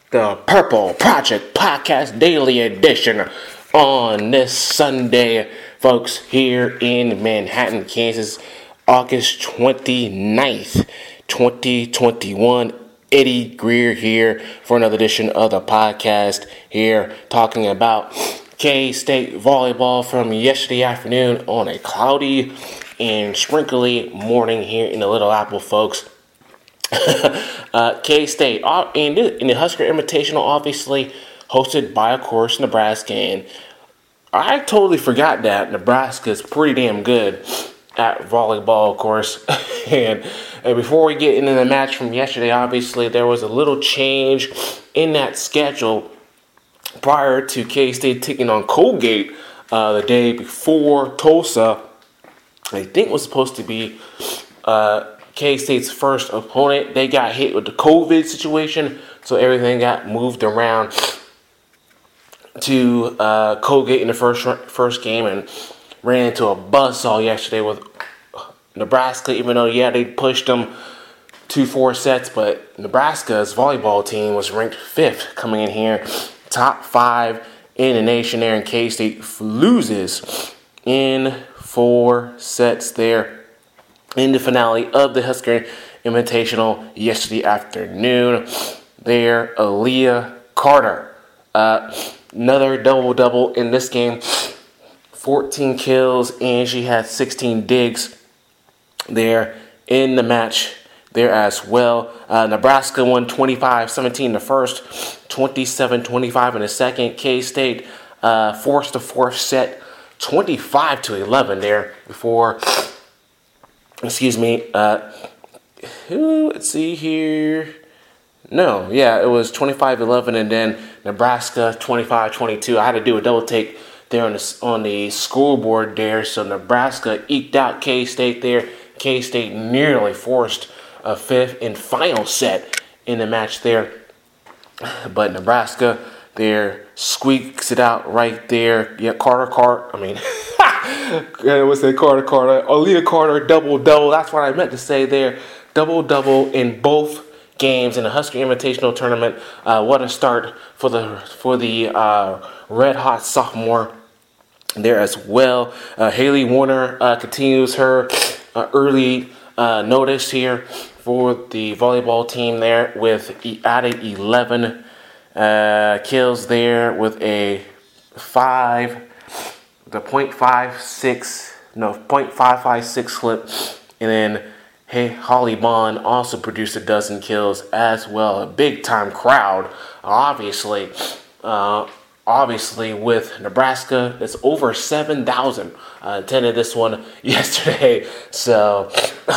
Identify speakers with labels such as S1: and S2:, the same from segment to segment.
S1: the Purple Project Podcast Daily Edition on this Sunday, folks, here in Manhattan, Kansas, August 29th, 2021. Eddie Greer here for another edition of the podcast here, talking about K-State volleyball from yesterday afternoon on a cloudy and sprinkly morning here in the Little Apple, folks. K-State in the Husker Invitational, obviously hosted by, of course, Nebraska, and I totally forgot that Nebraska is pretty damn good at volleyball, of course. and before we get into the match from yesterday, obviously there was a little change in that schedule prior to K-State taking on Colgate the day before Tulsa. I think it was supposed to be K-State's first opponent. They got hit with the COVID situation, so everything got moved around to Colgate in the first game, and ran into a buzzsaw yesterday with Nebraska, even though, they pushed them 2-4 sets, but Nebraska's volleyball team was ranked 5th coming in here, top 5 in the nation there, and K-State loses in 4 sets there in the finale of the Husker Invitational yesterday afternoon. There, Aaliyah Carter, another double-double in this game, 14 kills, and she had 16 digs there in the match there as well. Nebraska won 25-17 in the first, 27-25 in the second. K-State forced the fourth set 25-11 there before, let's see here. No, it was 25-11, and then Nebraska 25-22. I had to do a double take there on the scoreboard there, so Nebraska eked out K-State there. K-State nearly forced a fifth and final set in the match there, but Nebraska there squeaks it out right there. Carter. Aaliyah Carter, double-double. That's what I meant to say there. Double-double in both games in the Husker Invitational Tournament. What a start for the red-hot sophomore there as well. Haley Warner continues her early notice here for the volleyball team there, with added 11 kills there with a 0.556 clip, and then Holly Bond also produced a dozen kills as well. A big time crowd, obviously with Nebraska. It's over 7,000 attended this one yesterday. So,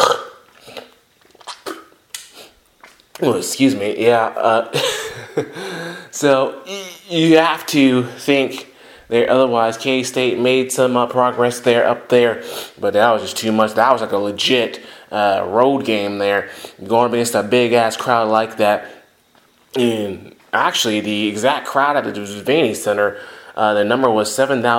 S1: excuse me. So you have to think there. Otherwise, K-State made some progress there up there, but that was just too much. That was like a legit road game there, going up against a big ass crowd like that. And actually, the exact crowd at the Devaney Center, the number was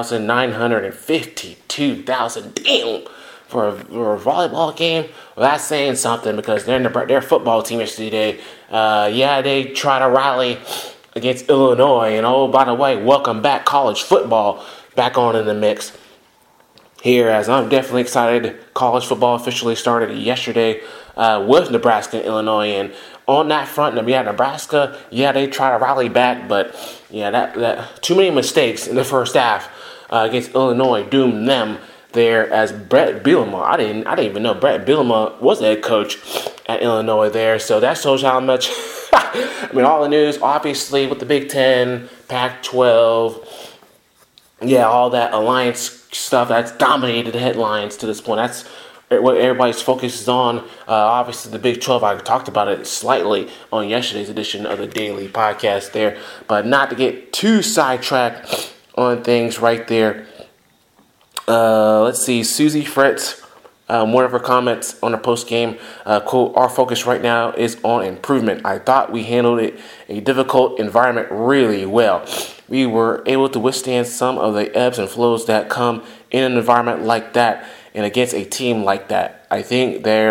S1: 7,952,000. Damn, for a volleyball game. Well, that's saying something, because their football team yesterday, they try to rally against Illinois. And oh, by the way, welcome back college football back on in the mix here, as I'm definitely excited. College football officially started yesterday with Nebraska and Illinois, and on that front, Nebraska, they try to rally back, but that too many mistakes in the first half against Illinois doomed them there, as Brett Bielema. I didn't even know Brett Bielema was the head coach at Illinois there, so that shows how much. All the news, obviously, with the Big Ten, Pac-12, all that alliance stuff, that's dominated the headlines to this point. That's what everybody's focus is on. Obviously, the Big 12, I talked about it slightly on yesterday's edition of the Daily Podcast there, but not to get too sidetracked on things right there. Let's see, Susie Fretz, one of her comments on her post-game, quote, "Our focus right now is on improvement. I thought we handled a difficult environment really well. We were able to withstand some of the ebbs and flows that come in an environment like that and against a team like that. I think there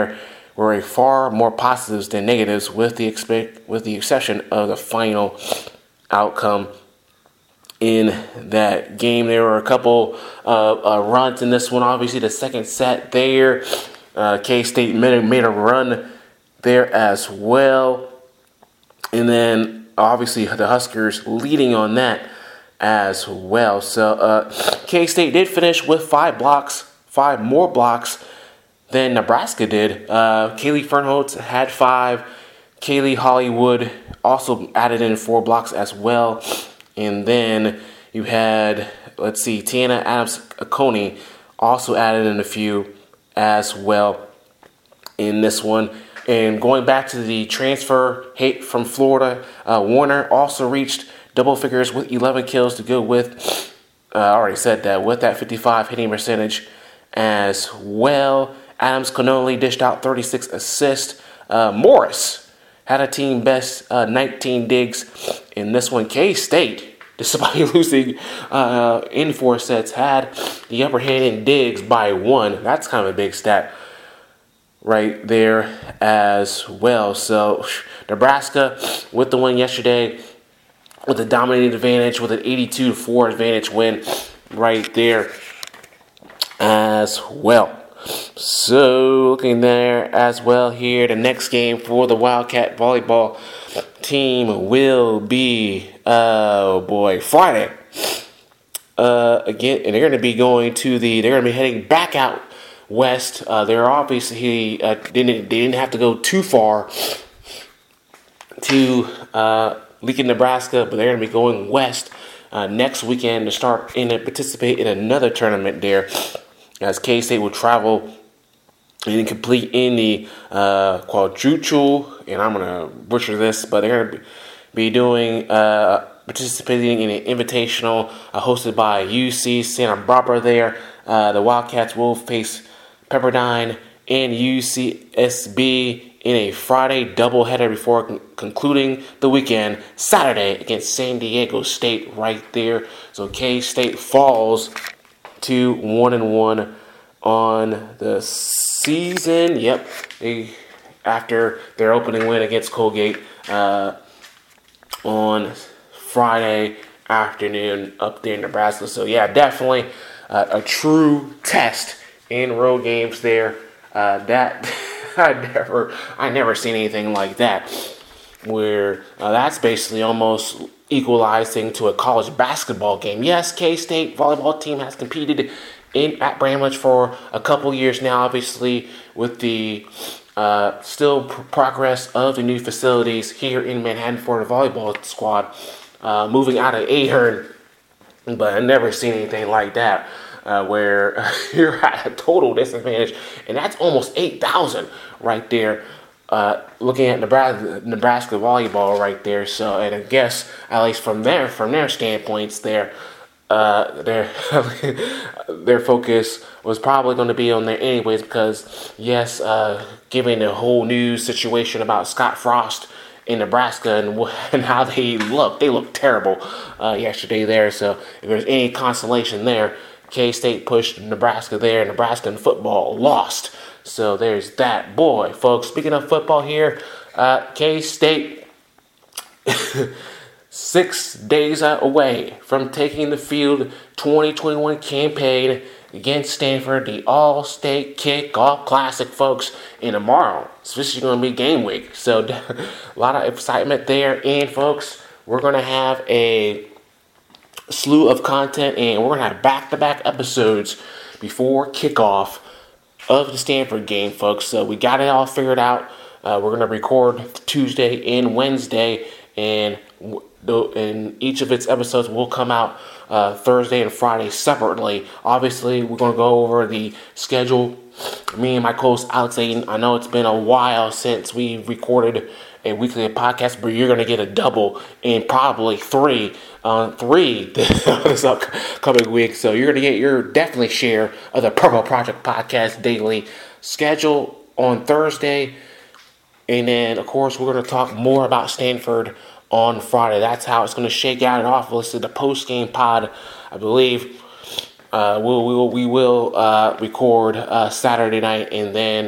S1: were a far more positives than negatives, with the exception of the final outcome in that game. There were a couple runs in this one. Obviously, the second set there, K-State made a run there as well. And then, obviously, the Huskers leading on that as well. So, K-State did finish with 5 more blocks than Nebraska did. Kaylee Fernholz had 5. Kaylee Hollywood also added in 4 blocks as well. And then you had, Tiana Adams-Coney also added in a few as well in this one. And going back to the transfer from Florida, Warner also reached double figures with 11 kills to go with, I already said that, with that 55 hitting percentage as well. Adams-Coney dished out 36 assists. Morris had a team best 19 digs in this one. K-State, despite losing in 4 sets, had the upper hand in digs by 1. That's kind of a big stat right there as well. So Nebraska with the win yesterday, with a dominating advantage, with an 82-4 advantage win right there as well. So looking there as well here, the next game for the Wildcat volleyball team will be, Friday. Again, and they're going to be heading back out west. They're obviously they didn't have to go too far to Lincoln, Nebraska, but they're going to be going west next weekend to participate in another tournament there, as K-State will travel and complete in the quadruple, and I'm going to butcher this, but they're going to be doing participating in an invitational hosted by UC Santa Barbara there. The Wildcats will face Pepperdine and UCSB in a Friday doubleheader before concluding the weekend Saturday against San Diego State right there. So K-State falls to 1-1 on the season. Yep, after their opening win against Colgate on Friday afternoon up there in Nebraska. So yeah, definitely a true test in road games there. That I never seen anything like that, where that's basically almost equalizing to a college basketball game. Yes, K-State volleyball team has competed at Bramlage for a couple years now, obviously with the still progress of the new facilities here in Manhattan for the volleyball squad, moving out of Ahern, but I've never seen anything like that. Where you're at a total disadvantage, and that's almost 8,000 right there. Looking at Nebraska volleyball right there. So, and I guess at least from their standpoints, their focus was probably going to be on there anyways, because yes, given the whole news situation about Scott Frost in Nebraska and how they looked terrible yesterday there. So if there's any consolation there, K-State pushed Nebraska there. Nebraska in football lost. So there's that. Boy, folks, speaking of football here, K-State 6 days away from taking the field 2021 campaign against Stanford, the All-State Kickoff Classic, folks, and tomorrow. So this is going to be game week. So a lot of excitement there. And, folks, we're going to have a slew of content, and we're going to have back-to-back episodes before kickoff of the Stanford game, folks. So we got it all figured out. We're going to record Tuesday and Wednesday, and each of its episodes will come out Thursday and Friday separately. Obviously, we're going to go over the schedule. Me and my co-host Alex Aiden, I know it's been a while since we recorded a weekly podcast, but you're going to get a double and probably three this upcoming week. So you're going to get your definitely share of the Purple Project Podcast daily schedule on Thursday. And then, of course, we're going to talk more about Stanford on Friday. That's how it's going to shake out. And off list of the post-game pod, I believe. We will record Saturday night, and then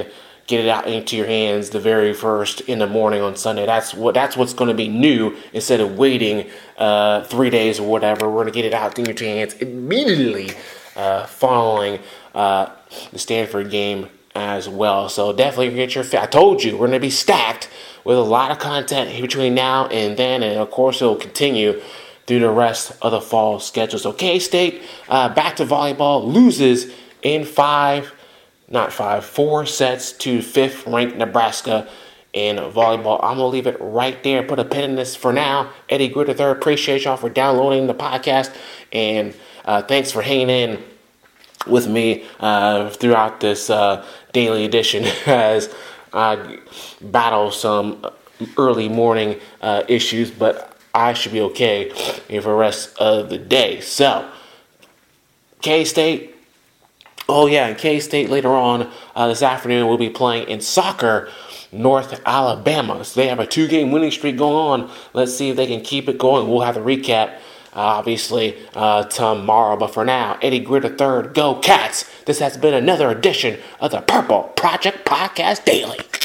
S1: get it out into your hands the very first in the morning on Sunday. That's what's going to be new instead of waiting 3 days or whatever. We're going to get it out in your hands immediately following the Stanford game as well. So definitely get your. I told you we're going to be stacked with a lot of content between now and then, and of course it will continue through the rest of the fall schedule. So K-State back to volleyball, loses in 4 sets to 5th-ranked Nebraska in volleyball. I'm going to leave it right there. Put a pin in this for now. Eddie Gritt III, appreciate y'all for downloading the podcast. And thanks for hanging in with me throughout this daily edition as I battle some early morning issues. But I should be okay for the rest of the day. So, K-State. Oh, yeah, and K-State later on this afternoon will be playing in soccer, North Alabama. So they have a 2-game winning streak going on. Let's see if they can keep it going. We'll have a recap, obviously, tomorrow. But for now, Eddie Gritt III, go Cats. This has been another edition of the Purple Project Podcast Daily.